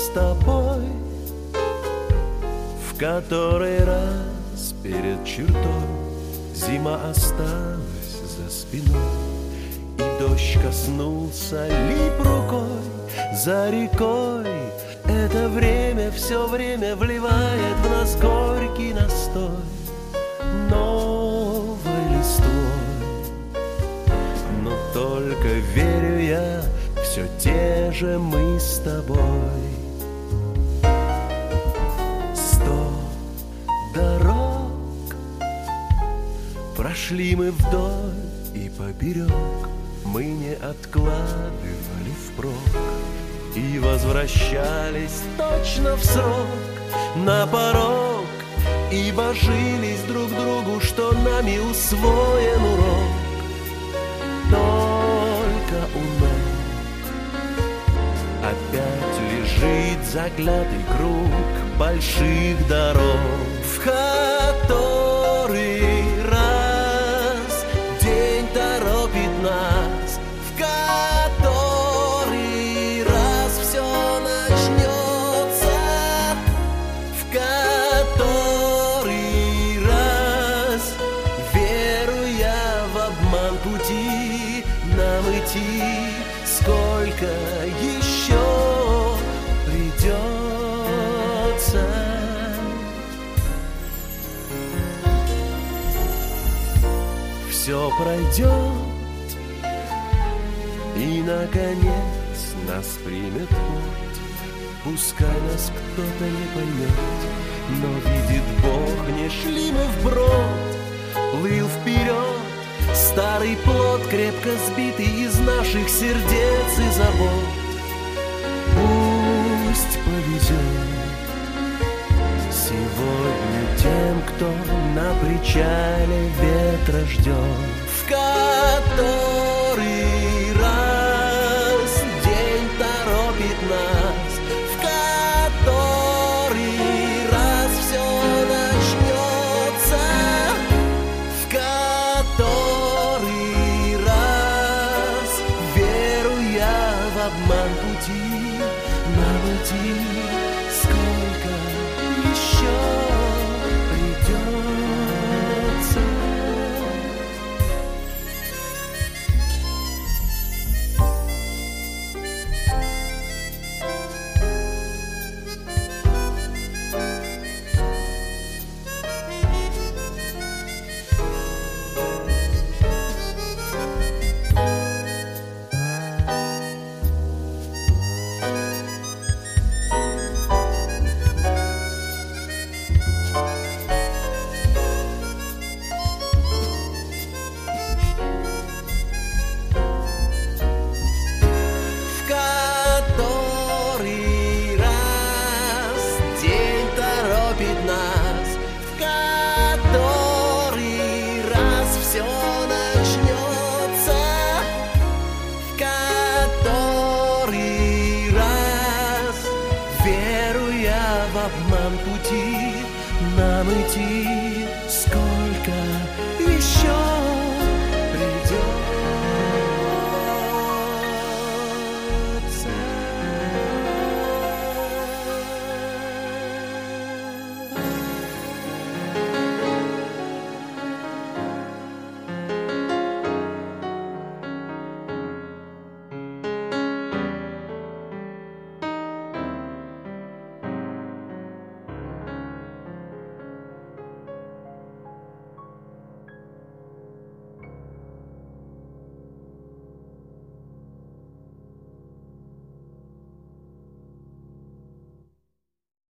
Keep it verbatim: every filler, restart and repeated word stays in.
с тобой в который раз перед чертой. Зима осталась за спиной, и дождь коснулся лип рукой. За рекой это время все время вливает в нас горький настой новой листвой. Но только верю я, все те же мы с тобой. Сто дорог прошли мы вдоль и поперек, мы не откладывали впрок и возвращались точно в срок на порог, и божились друг другу, что нами усвоен урок. Только у ног опять лежит заклятый круг больших дорог, в который раз день торопит нас, в который раз все начнется, в который раз, веруя в обман пути, нам идти сколько еще придется. Все пройдет, и наконец нас примет путь. Пускай нас кто-то не поймет, но видит Бог, не шли мы вброд. Плыл вперед старый плод, крепко сбитый из наших сердец и забот. Пусть повезет сегодня тем, кто на причале ветра ждет, в который раз день торопит нас, в который раз все начнется, в который раз, веруя в обман пути, нам идти сколько еще придется. В обман пути нам идти